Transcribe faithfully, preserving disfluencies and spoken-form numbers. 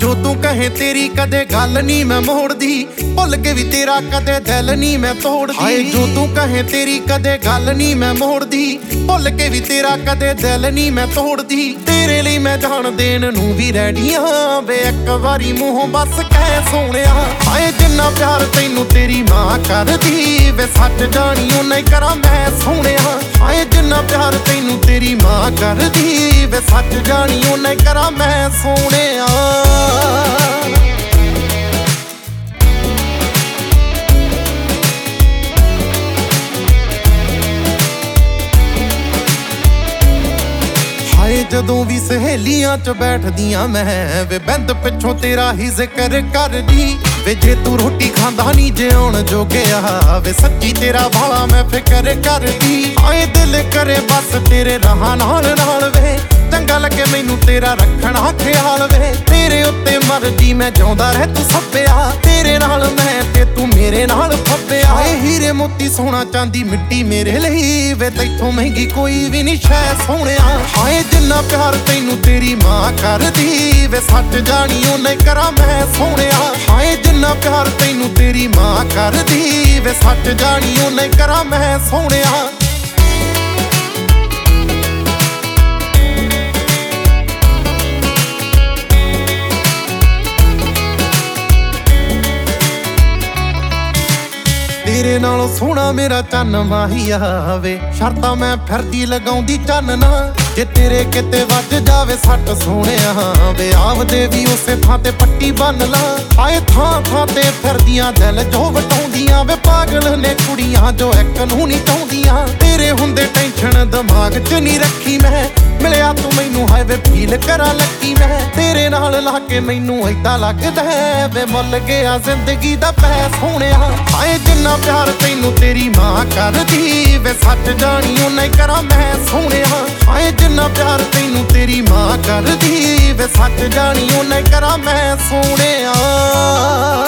जो तू कहे तेरी कदे गल नहीं मैं मोड़दी, भुल के भी तेरा कदे दिल नहीं मैं तोड़दी। हाय जो तू कहे तेरी कदे गल नहीं मैं मोड़दी, भुल के भी तेरा कदे दिल नहीं मैं तोड़दी। तेरे लिए मैं जान देन नूं भी रेडी हां वे एक वारी मूंहों बस कह सोहणिया। हाय जिन्ना प्यार तैनू तेरी मां करदी वे सच जानी उन्ना करा मैं सोहणिया। हाय जिन्ना प्यार तैनू तेरी मां करदी वे सच जानी उन्ना करा मैं सोहणिया। जदों भी सहेलियां च बैठदियां मैं वे बिंद पिछों तेरा ही जिक्र करदी। वे जे तू रोटी खांदा नी जे आउण जोगिया वे सच्ची तेरा भाला मैं फिक्र करदी। आए दिल करे बस तेरे राह नाल नाल वे चंगा लगे मैनू तेरा रखना ख्याल वे। तेरे उत्ते मर्जी मैं जांदा रह तू सब्बिया, तेरे नाल मैं ते तू मेरे नाल फब्बिया। आए हीरे मोती सोना चांदी मिट्टी मेरे लिए वे तैथों महंगी कोई भी नहीं शै सोहणिया। हाए जिन्ना प्यार तैनू तेरी मां करदी वे सच जानी उन्ना करा मैं सोहणिया। हाए जिन्ना प्यार तैनू तेरी मां करदी वे सच जानी उन्ना करा मैं सोहणिया। तेरे नालों सोहना मेरा चन्न माहिया वे शर्तां मैं फिरदी लगाउंदी चानना। जे तेरे किते वज जावे सट सोहणिया वे आवदे भी उसे थां ते पट्टी बन ला। आए थां थां ते फिरदियां दिल जो वटाउंदियां वे पागल ने कुड़ियां जो एक नूं नहीं चाहुंदियां। तेरे हुंदे टेंशन दिमाग च नहीं रखी मैं, मिलिया तू मैनू हाय वे फील करा लकी मैं। तेरे नाल ला के मैनू ऐदा लगदा है वे मुल गया जिंदगी दा पै सोहणिया। हाए जिन्ना प्यार तैनू तेरी मां करदी वे सच जानी उन्ना करा मैं सोहणिया। हाए जिन्ना प्यार तैनू तेरी मां करदी वे सच जानी उन्ना करा मैं सोहणिया।